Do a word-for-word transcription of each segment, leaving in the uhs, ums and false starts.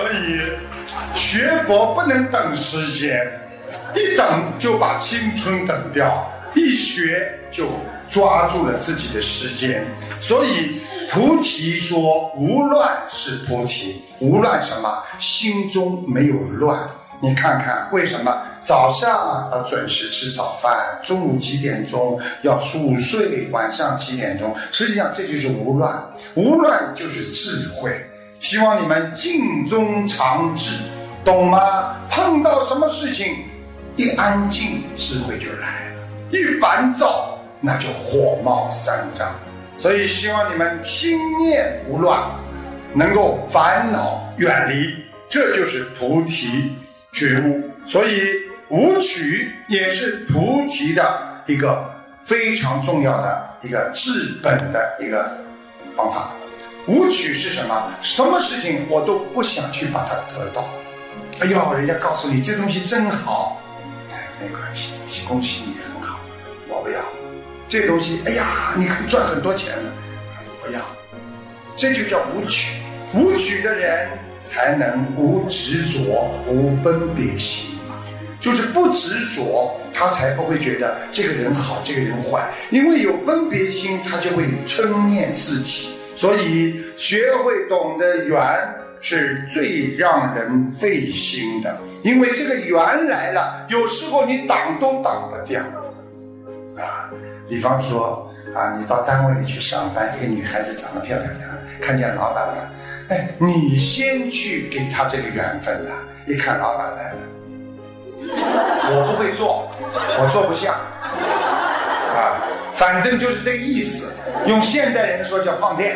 所以学佛不能等时间，一等就把青春等掉，一学就抓住了自己的时间。所以菩提说无乱是菩提，无乱什么？心中没有乱。你看看为什么早上要准时吃早饭，中午几点钟要午睡，晚上几点钟？实际上这就是无乱，无乱就是智慧。希望你们静中常智，懂吗？碰到什么事情一安静，智慧就来了，一烦躁那就火冒三丈。所以希望你们心念无乱，能够烦恼远离，这就是菩提觉悟。所以武曲也是菩提的一个非常重要的一个治本的一个方法。武曲是什么？什么事情我都不想去把它得到。哎呦，人家告诉你这东西真好，哎，没关系，恭喜你很好，我不要。这东西，哎呀，你可以赚很多钱了，不要。这就叫武曲。武曲的人才能无执着，无分别心，就是不执着，他才不会觉得这个人好，这个人坏。因为有分别心，他就会嗔念四体。所以学会懂得缘是最让人费心的，因为这个缘来了，有时候你挡都挡不掉啊。比方说啊，你到单位里去上班，一个女孩子长得漂漂亮亮，看见老板了，哎，你先去给她这个缘分了。一看老板来了，我不会做，我做不像啊，反正就是这个意思。用现代人说叫放电。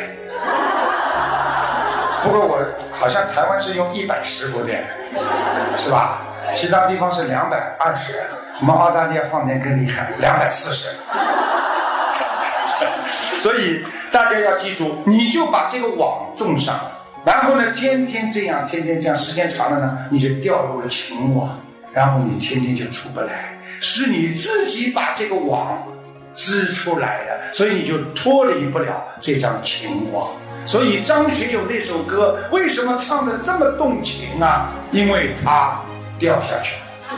不过我好像台湾是用一百十伏电，是吧？其他地方是两百二十，我们澳大利亚放电更厉害，两百四十。所以大家要记住，你就把这个网种上，然后呢，天天这样，天天这样，时间长了呢，你就掉入了情网，然后你天天就出不来，是你自己把这个网织出来的，所以你就脱离不了这张情网。所以张学友那首歌为什么唱得这么动情啊？因为他掉下去了。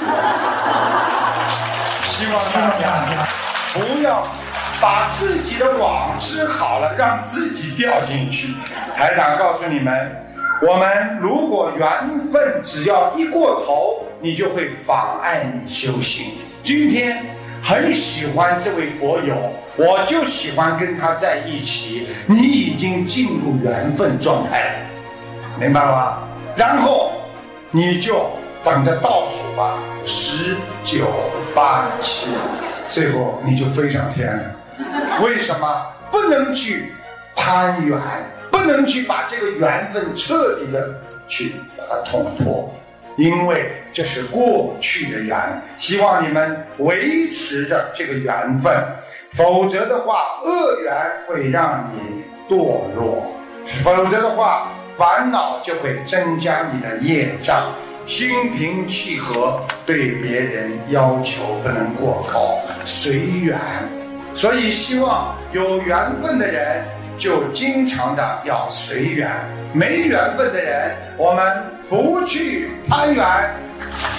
希望大家不要把自己的网织好了，让自己掉进去。台长告诉你们，我们如果缘分只要一过头，你就会妨碍你修行。今天很喜欢这位佛友，我就喜欢跟他在一起，你已经进入缘分状态了，明白了吗？然后你就等着倒数吧，十九八七，最后你就飞上天了。为什么？不能去攀缘，不能去把这个缘分彻底的去把它捅破，因为这是过去的缘。希望你们维持着这个缘分，否则的话恶缘会让你堕落，否则的话烦恼就会增加你的业障。心平气和，对别人要求不能过高，随缘。所以希望有缘分的人就经常的要随缘，没缘分的人我们不去攀缘。